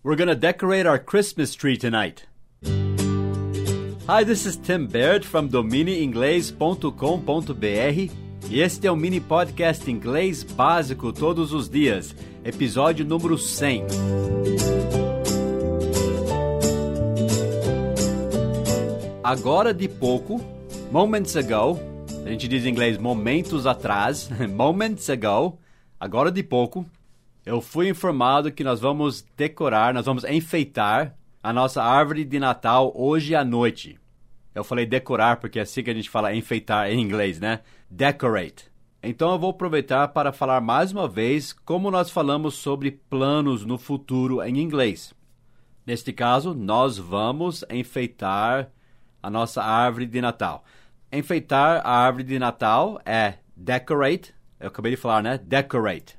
We're gonna decorate our Christmas tree tonight. Hi, this is Tim Baird from dominieinglês.com.br e este é o mini podcast inglês básico todos os dias, episódio número 100. Agora de pouco, moments ago, a gente diz em inglês momentos atrás, moments ago, agora de pouco, eu fui informado que nós vamos enfeitar a nossa árvore de Natal hoje à noite. Eu falei decorar porque é assim que a gente fala enfeitar em inglês, né? Decorate. Então eu vou aproveitar para falar mais uma vez como nós falamos sobre planos no futuro em inglês. Neste caso, nós vamos enfeitar a nossa árvore de Natal. Enfeitar a árvore de Natal é decorate. Eu acabei de falar, né? Decorate.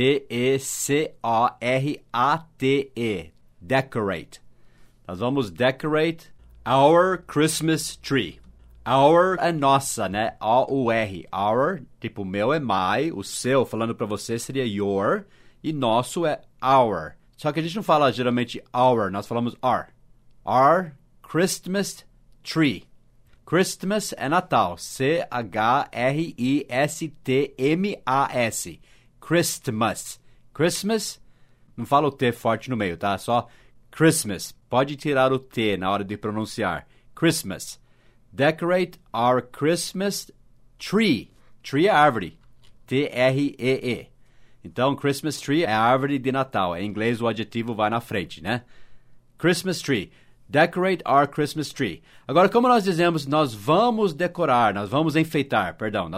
D-E-C-O-R-A-T-E. Decorate. Nós vamos decorate our Christmas tree. Our é nossa, né? O-U-R. Our, tipo, meu é my. O seu, falando pra você, seria your. E nosso é our. Só que a gente não fala geralmente our. Nós falamos our. Our Christmas tree. Christmas é Natal. C-H-R-I-S-T-M-A-S. Christmas. Christmas, não fala o T forte no meio, tá? Só Christmas. Pode tirar o T na hora de pronunciar. Christmas. Decorate our Christmas tree. Tree é árvore. T-R-E-E. Então, Christmas tree é árvore de Natal. Em inglês, o adjetivo vai na frente, né? Christmas tree. Decorate our Christmas tree. Agora, como nós dizemos, nós vamos decorar, nós vamos enfeitar.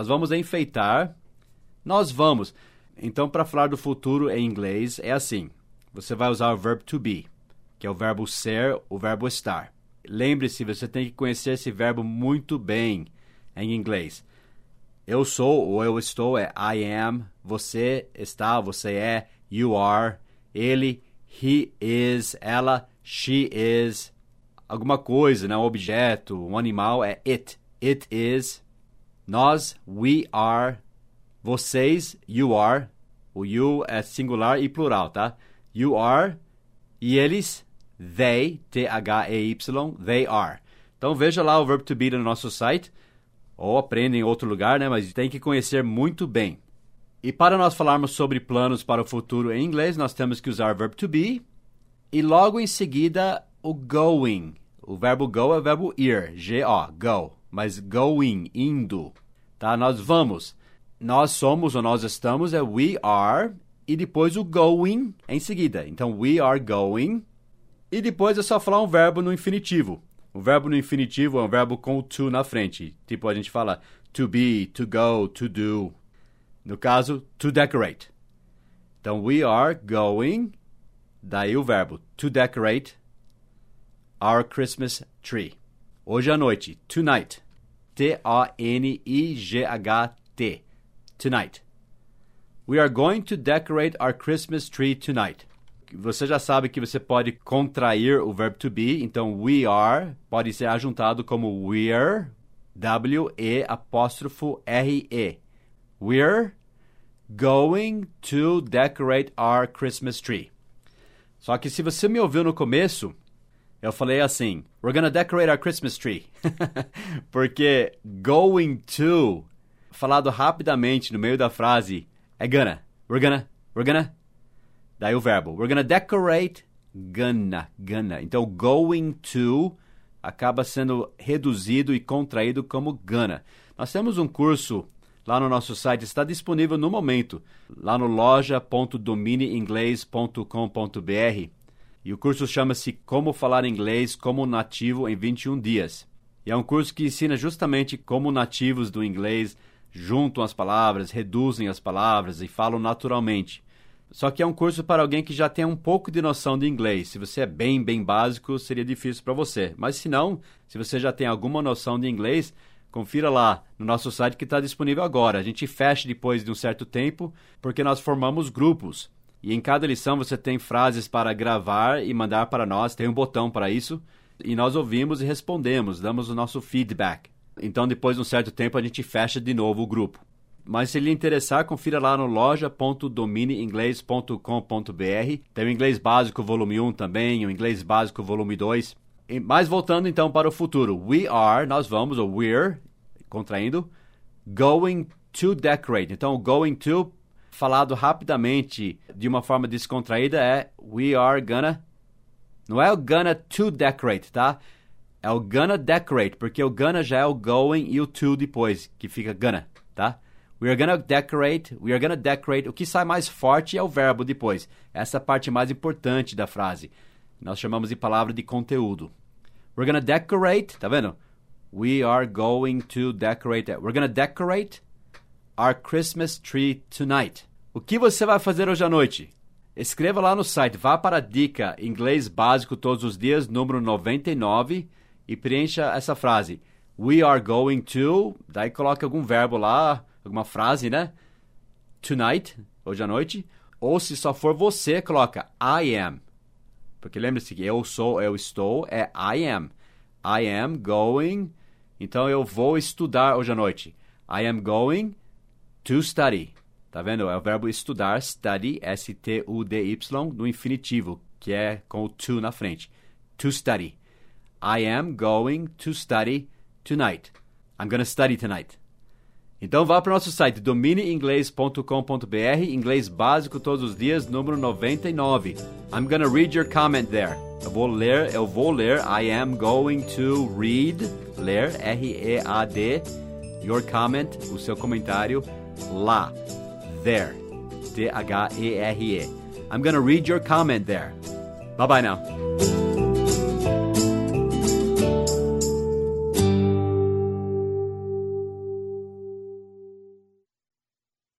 Então, para falar do futuro em inglês, é assim. Você vai usar o verbo to be, que é o verbo ser, o verbo estar. Lembre-se, você tem que conhecer esse verbo muito bem em inglês. Eu sou ou eu estou é I am. Você está, você é. You are. Ele, he is. Ela, she is. Alguma coisa, né? Um objeto, um animal é it. It is. Nós, we are. Vocês, you are. O you é singular e plural, tá? You are. E eles, they, T-H-E-Y, they are. Então veja lá o verbo to be no nosso site. Ou aprenda em outro lugar, né? Mas tem que conhecer muito bem. E para nós falarmos sobre planos para o futuro em inglês, nós temos que usar o verbo to be. E logo em seguida, o going. O verbo go é o verbo ir, G-O, go. Mas going, indo, tá? Nós vamos. Nós somos ou nós estamos é we are. E depois o going em seguida. Então, we are going. E depois é só falar um verbo no infinitivo. O verbo no infinitivo é um verbo com o to na frente. Tipo, a gente fala to be, to go, to do. No caso, to decorate. Então, we are going. Daí o verbo to decorate our Christmas tree. Hoje à noite. Tonight. T-O-N-I-G-H-T. Tonight. We are going to decorate our Christmas tree tonight. Você já sabe que você pode contrair o verbo to be. Então, we are pode ser ajuntado como we're. W-E-R-E. We're going to decorate our Christmas tree. Só que se você me ouviu no começo, eu falei assim, we're gonna decorate our Christmas tree. Porque going to, falado rapidamente no meio da frase, é gonna. We're gonna. Daí o verbo, we're gonna decorate, gonna. Então, going to acaba sendo reduzido e contraído como gonna. Nós temos um curso lá no nosso site, está disponível no momento, lá no loja.dominieinglês.com.br. E o curso chama-se Como Falar Inglês como Nativo em 21 Dias. E é um curso que ensina justamente como nativos do inglês juntam as palavras, reduzem as palavras e falam naturalmente. Só que é um curso para alguém que já tem um pouco de noção de inglês. Se você é bem básico, seria difícil para você. Mas se não, se você já tem alguma noção de inglês, confira lá no nosso site que está disponível agora. A gente fecha depois de um certo tempo, porque nós formamos grupos. E em cada lição você tem frases para gravar e mandar para nós, tem um botão para isso. E nós ouvimos e respondemos, damos o nosso feedback. Então, depois de um certo tempo, a gente fecha de novo o grupo. Mas se lhe interessar, confira lá no loja.domineinglês.com.br. Tem o Inglês Básico volume 1 também, o Inglês Básico volume 2. Mas voltando então para o futuro. Nós vamos, ou we're, contraindo, going to decorate. Então, going to, falado rapidamente de uma forma descontraída, é we are gonna. Não é o gonna to decorate, tá? É o gonna decorate, porque o gonna já é o going e o to depois, que fica gonna, tá? We are gonna decorate. O que sai mais forte é o verbo depois. Essa é a parte mais importante da frase. Nós chamamos de palavra de conteúdo. We're gonna decorate, tá vendo? We are going to decorate. We're gonna decorate our Christmas tree tonight. O que você vai fazer hoje à noite? Escreva lá no site, vá para a dica Inglês Básico Todos os Dias, número 99, e preencha essa frase. We are going to, daí coloque algum verbo lá, alguma frase, né? Tonight, hoje à noite. Ou se só for você, coloca I am. Porque lembre-se que eu estou, é I am. I am going, então eu vou estudar hoje à noite. I am going to study. Tá vendo? É o verbo estudar, study, S-T-U-D-Y, no infinitivo, que é com o to na frente. To study. I am going to study tonight. I'm gonna study tonight. Então vá para o nosso site, domineinglês.com.br, Inglês Básico Todos os Dias, número 99. I'm gonna read your comment there. Eu vou ler, I am going to read, ler, R-E-A-D, your comment, o seu comentário, lá. There. T-H-E-R-E. I'm gonna read your comment there. Bye-bye now.